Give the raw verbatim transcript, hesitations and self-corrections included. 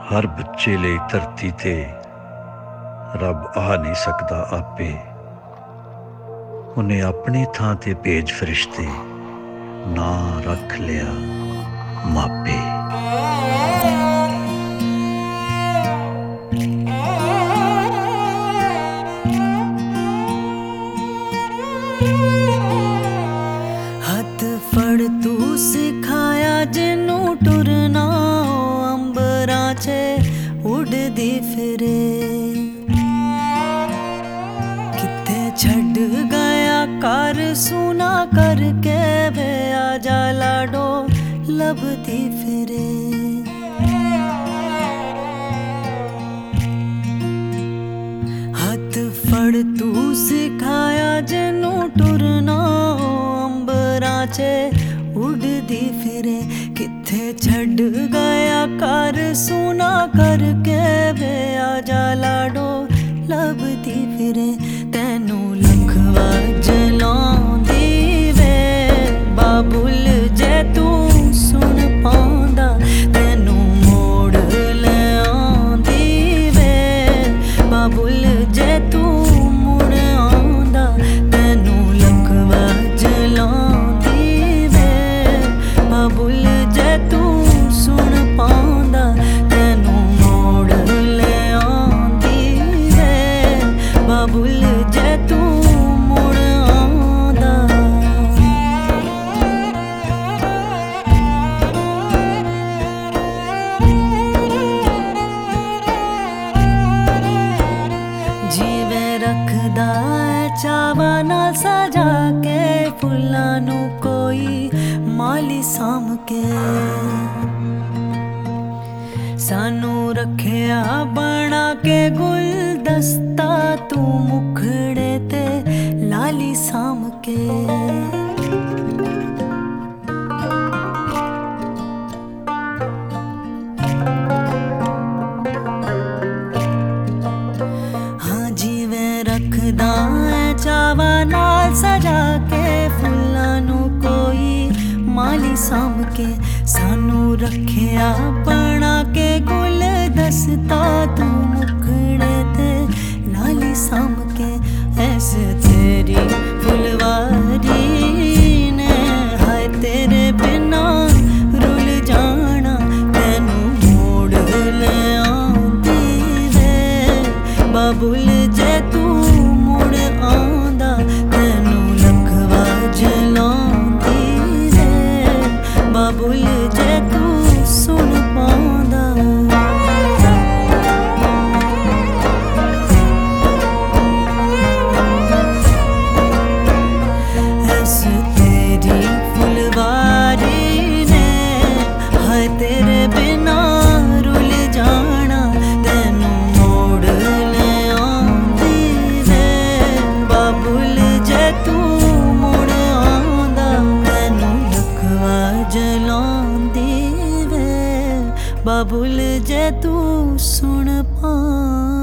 हर बच्चे ਲਈ ਧਰਤੀ ਤੇ ਰੱਬ ਆ ਨਹੀਂ ਸਕਦਾ ਆਪੇ। ਉਹਨੇ ਆਪਣੀ ਥਾਂ ਤੇ ਭੇਜ ਫਰਿਸ਼ਤੇ, ਨਾਂ ਰੱਖ ਲਿਆ ਮਾਪੇ। ਹੱਥ ਫੜ ਤੂੰ ਸਿਖਾਇਆ ਜਿਹਨੂੰ ਟੁਰਨਾ, ਉਹ ਅੰਬਰਾਂ 'ਚ ਉੱਡਦੀ ਫਿਰੇ। ਕਿੱਥੇ ਛੱਡ ਗਿਆ ਘਰ ਸੁਨਾ ਕਰਕੇ ਵੇ, ਆ ਜਾ ਲਾਡੋ ਲੱਭਦੀ ਫਿਰੇ। ਹੱਥ ਫੜ ਤੂੰ ਸਿਖਾਇਆ ਜਿਹਨੂੰ ਟੁਰਨਾ, ਉਹ ਅੰਬਰਾਂ 'ਚ ਉੱਡਦੀ ਫਿਰੇ। ਕਿੱਥੇ ਛੱਡ ਗਿਆ ਘਰ ਸੁਨਾ ਕਰਕੇ ਵੇ, ਆ ਜਾ ਲਾਡੋ ਲੱਭਦੀ ਫਿਰੇ। ਤੈਨੂੰ ਲਖਵਾ ਜਲਾਉਂਦੀ ਵੇ ਬਾਬੁਲ, ਜੇ ਤੂੰ ਸੁਣ ਪਾਉਂਦਾ। ਤੈਨੂੰ ਮੋੜ ਲਿਆਉਂਦੀ ਵੇ ਬਾਬੁਲ, ਜੇ ਤੂੰ ਮੁੜ ਆਉਂਦਾ। ਤੈਨੂੰ ਲਖਵਾ ਜਲਾਉਂਦੀ ਵੇ ਬਾਬੁਲ, ਜੇ ਤੂੰ ਸੁਣ ਪਾਉਂਦਾ। ਤੈਨੂੰ ਮੋੜ ਲਿਆਉਂਦੀ ਵੇ ਬਾਬੁਲ, ਜੇ ਤੂੰ ਮੁੜ ਆਉਂਦਾ। ਜਿਵੇਂ ਰੱਖਦਾ ਚਾਵਾਂ ਨਾਲ ਸਜਾ ਕੇ ਫੁੱਲਾਂ ਨੂੰ ਕੋਈ ਮਾਲੀ ਸਾਂਭ ਕੇ। ਸਾਨੂੰ ਰੱਖਿਆ ਬਣਾ ਕੇ ਗੁਲਦਸਤਾ, ਤੂੰ ਮੁਖੜੇ ਤੇ ਲਾਲੀ ਸਾਂਭ ਕੇ। ਹਾਂ ਜਿਵੇਂ ਰੱਖਦਾ ਚਾਵਾਂ ਨਾਲ ਸਜਾ ਕੇ ਫੁੱਲਾਂ ਨੂੰ ਕੋਈ ਮਾਲੀ ਸਾਂਭ ਕੇ। ਸਾਨੂੰ ਰੱਖਿਆ ਬਣਾ ਕੇ ਗੁਲਦਸਤਾ, ਤੂੰ ਮੁਖੜੇ ਤੇ ਲਾਲੀ ਸਾਂਭ ਕੇ। ਐਸ ਤੇਰੀ ਫੁਲਵਾਰੀ ਨੇ ਹਾਏ ਤੇਰੇ ਬਿਨਾ ਰੁਲ ਜਾਣਾ। ਤੈਨੂੰ ਮੋੜ ਲਿਆਉਂਦੀ ਵੇ ਬਾਬੁਲ, ਜੇ ਤੂੰ ਮੁੜ ਆਉਂਦਾ। ਤੈਨੂੰ ਲਖਵਾ ਜਲਾਉਂਦੀ ਵੇ ਬਾਬੁਲ, ਜੇ ਤੂੰ ਸੁਣ ਪਾਉਂਦਾ। ਐਸ ਤੇਰੀ ਫੁਲਵਾਰੀ ਨੇ ਹਾਏ ਤੇਰੇ ਬਿਨਾ ਰੁਲ ਜਾਣਾ। ਤੈਨੂੰ ਮੋੜ ਲਿਆਉਂਦੀ ਵੇ ਬਾਬੁਲ, ਜੇ ਤੂੰ ਮੁੜ ਆਉਂਦਾ। ਤੈਨੂੰ ਲਖਵਾ ਜਲਾਉਂਦੀ ਵੇ ਬਾਬੁਲ, ਜੇ ਤੂੰ ਸੁਣ ਪਾ।